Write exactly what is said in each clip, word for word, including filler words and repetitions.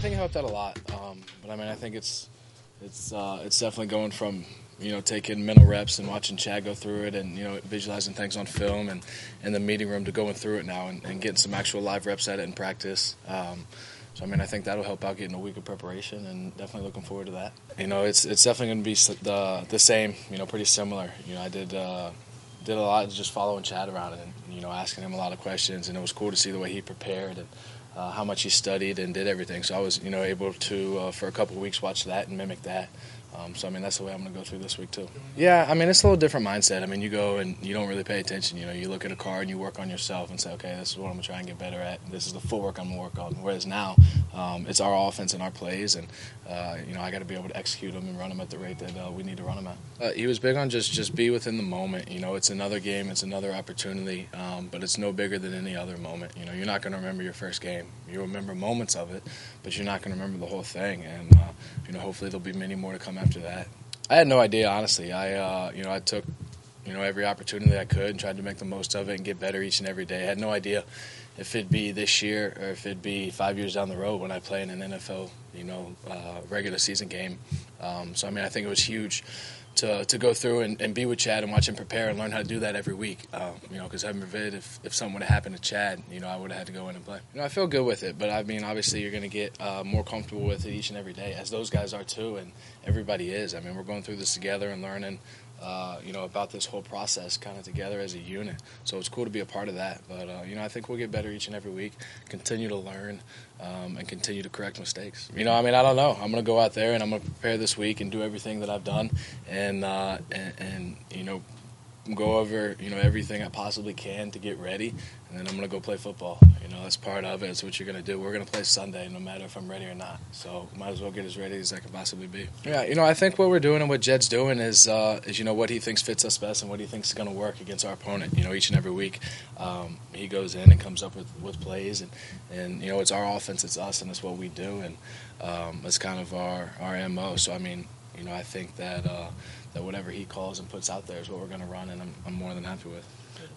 think it helped out a lot. Um, but I mean, I think it's it's uh, it's definitely going from you know taking mental reps and watching Chad go through it, and you know visualizing things on film and in the meeting room to going through it now and, and getting some actual live reps at it in practice. Um, so I mean, I think that'll help out getting a week of preparation, and definitely looking forward to that. You know, it's it's definitely going to be the the same. You know, pretty similar. You know, I did. Uh, Did a lot of just following Chad around and you know asking him a lot of questions, and it was cool to see the way he prepared and uh, how much he studied and did everything. So I was you know able to uh, for a couple of weeks watch that and mimic that. Um, so I mean that's the way I'm going to go through this week too. Yeah, I mean it's a little different mindset. I mean you go and you don't really pay attention. You know you look at a car and you work on yourself and say, okay, this is what I'm going to try and get better at. This is the footwork I'm going to work on. Whereas now um, it's our offense and our plays, and uh, you know I got to be able to execute them and run them at the rate that uh, we need to run them at. Uh, he was big on just just be within the moment. You know it's another game, it's another opportunity, um, but it's no bigger than any other moment. You know you're not going to remember your first game. You'll remember moments of it, but you're not going to remember the whole thing. And uh, you know hopefully there'll be many more to come after that. I had no idea, honestly. I, uh, you know, I took, you know, every opportunity I could and tried to make the most of it and get better each and every day. I had no idea if it'd be this year or if it'd be five years down the road when I play in an N F L, you know, uh, regular season game. Um, so, I mean, I think it was huge to to go through and, and be with Chad and watch him prepare and learn how to do that every week. Um, you know, because heaven forbid if, if something would have happened to Chad, you know, I would have had to go in and play. You know, I feel good with it, but I mean, obviously you're going to get uh, more comfortable with it each and every day, as those guys are too, and everybody is. I mean, we're going through this together and learning, uh, you know, about this whole process kind of together as a unit. So it's cool to be a part of that. But, uh, you know, I think we'll get better each and every week, continue to learn, um, and continue to correct mistakes. You know, I mean, I don't know. I'm going to go out there and I'm going to prepare this week and do everything that I've done and, uh, and, and, you know, go over, you know, everything I possibly can to get ready, and then I'm going to go play football. You know, that's part of it. It's what you're going to do. We're going to play Sunday no matter if I'm ready or not. So might as well get as ready as I can possibly be. Yeah, you know, I think what we're doing and what Jed's doing is, uh, is you know, what he thinks fits us best and what he thinks is going to work against our opponent. You know, each and every week um, he goes in and comes up with, with plays, and, and, you know, it's our offense, it's us, and it's what we do, and um, it's kind of our, our M O. So, I mean, you know, I think that uh, that whatever he calls and puts out there is what we're going to run, and I'm, I'm more than happy with.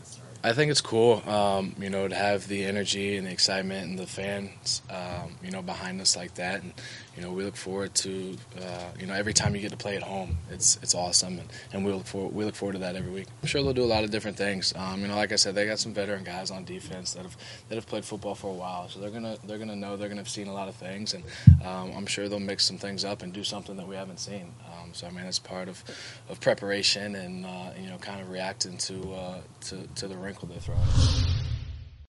I think it's cool, um, you know, to have the energy and the excitement and the fans, um, you know, behind us like that. And, you know, we look forward to, uh, you know, every time you get to play at home, it's it's awesome. And, and we look forward, we look forward to that every week. I'm sure they'll do a lot of different things. Um, you know, like I said, they got some veteran guys on defense that have that have played football for a while. So they're gonna they're gonna know, they're gonna have seen a lot of things, and um, I'm sure they'll mix some things up and do something that we haven't seen. Um, so I mean, it's part of, of preparation and uh, you know, kind of reacting to uh, to to the wrinkle they throw at us.